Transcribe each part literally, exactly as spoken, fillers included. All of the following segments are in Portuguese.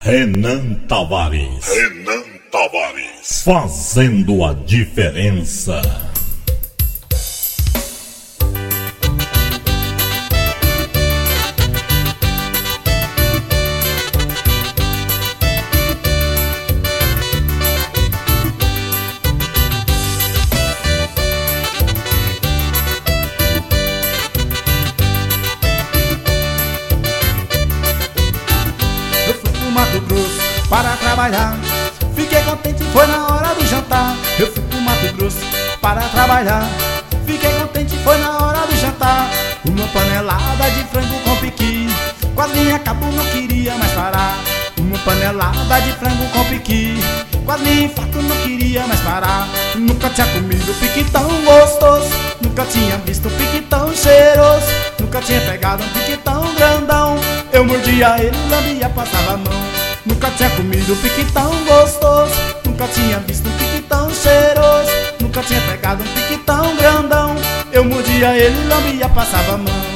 Renan Tavares. Renan Tavares. Fazendo a diferença. Mato Grosso para trabalhar, fiquei contente, foi na hora do jantar. Eu fui pro Mato Grosso para trabalhar, fiquei contente, foi na hora do jantar. Uma panelada de frango com piqui, quase me acabou, não queria mais parar. Uma panelada de frango com piqui, quase me infarto, não queria mais parar. Nunca tinha comido piqui tão gostoso, nunca tinha visto piqui tão cheiroso, nunca tinha pegado um piqui tão grandão. Eu mordia ele, lambia, passava a mão. Nunca tinha comido um piqui tão gostoso, nunca tinha visto um piqui tão cheiroso, nunca tinha pegado um piqui tão grandão. Eu mordia ele, lambia, passava a mão.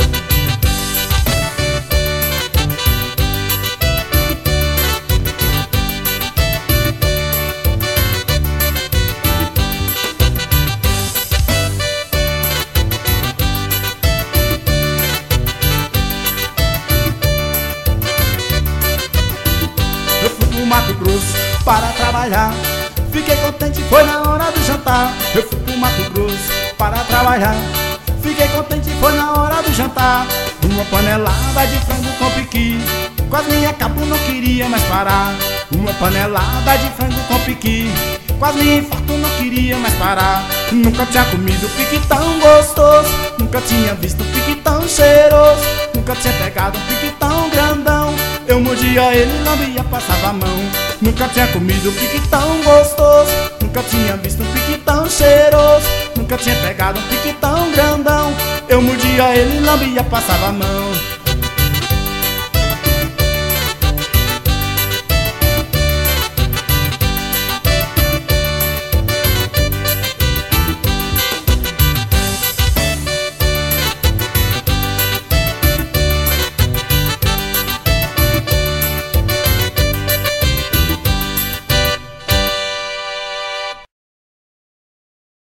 Mato Grosso para trabalhar, fiquei contente, foi na hora do jantar. Eu fui pro Mato Grosso para trabalhar, fiquei contente, foi na hora do jantar. Uma panelada de frango com piqui, quase me acabou, não queria mais parar. Uma panelada de frango com piqui, quase me infarto, não queria mais parar. Nunca tinha comido piqui tão gostoso, nunca tinha visto piqui tão cheiroso, nunca tinha pegado um piqui tão grandão. Eu mordia ele, lambia, passava a mão. Nunca tinha comido piqui tão gostoso, nunca tinha visto um piqui tão cheiroso, nunca tinha pegado um piqui tão grandão. Eu mordia ele, lambia, passava a mão.